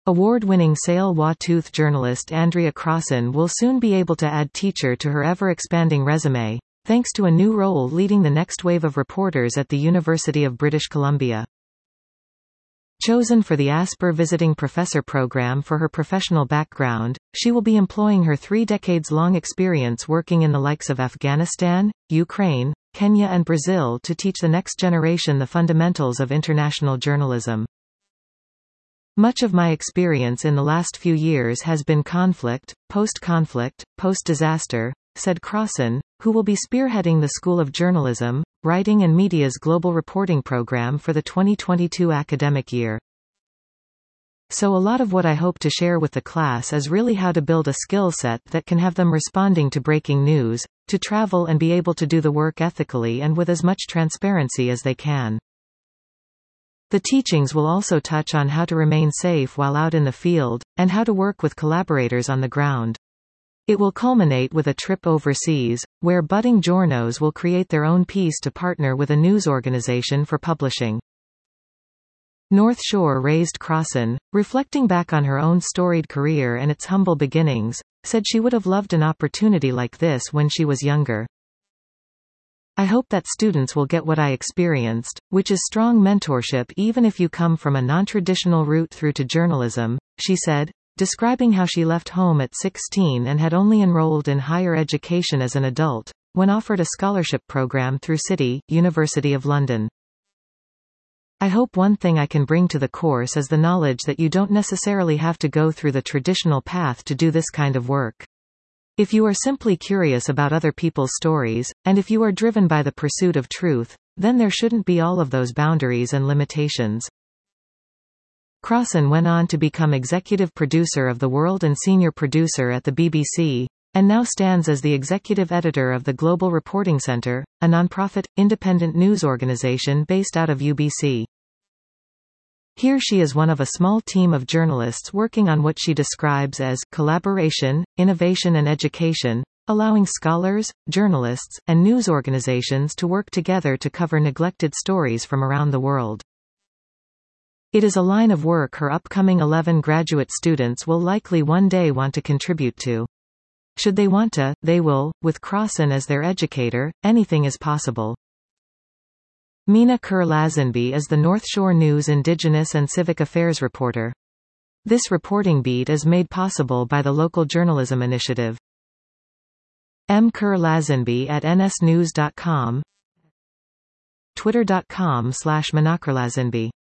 Award-winning Tsao-Wha-Tooth journalist Andrea Crossan will soon be able to add teacher to her ever-expanding resume, thanks to a new role leading the next wave of reporters at the University of British Columbia. Chosen for the Asper Visiting Professor program for her professional background, she will be employing her 3 decades-long experience working in the likes of Afghanistan, Ukraine, Kenya and Brazil to teach the next generation the fundamentals of international journalism. Much of my experience in the last few years has been conflict, post-conflict, post-disaster, said Crossan, who will be spearheading the School of Journalism, Writing and Media's global reporting program for the 2022 academic year. So a lot of what I hope to share with the class is really how to build a skill set that can have them responding to breaking news, to travel and be able to do the work ethically and with as much transparency as they can. The teachings will also touch on how to remain safe while out in the field, and how to work with collaborators on the ground. It will culminate with a trip overseas, where budding journos will create their own piece to partner with a news organization for publishing. North Shore raised Crossan, reflecting back on her own storied career and its humble beginnings, said she would have loved an opportunity like this when she was younger. I hope that students will get what I experienced, which is strong mentorship even if you come from a non-traditional route through to journalism, she said, describing how she left home at 16 and had only enrolled in higher education as an adult, when offered a scholarship program through City, University of London. I hope one thing I can bring to the course is the knowledge that you don't necessarily have to go through the traditional path to do this kind of work. If you are simply curious about other people's stories, and if you are driven by the pursuit of truth, then there shouldn't be all of those boundaries and limitations. Crossan went on to become executive producer of The World and senior producer at the BBC, and now stands as the executive editor of the Global Reporting Centre, a non-profit, independent news organisation based out of UBC. Here she is one of a small team of journalists working on what she describes as collaboration, innovation and education, allowing scholars, journalists, and news organizations to work together to cover neglected stories from around the world. It is a line of work her upcoming 11 graduate students will likely one day want to contribute to. Should they want to, they will. With Crossan as their educator, anything is possible. Mina Kerr-Lazenby is the North Shore News Indigenous and Civic Affairs reporter. This reporting beat is made possible by the Local Journalism Initiative. M. Kerr-Lazenby at nsnews.com, twitter.com/minakerlazenby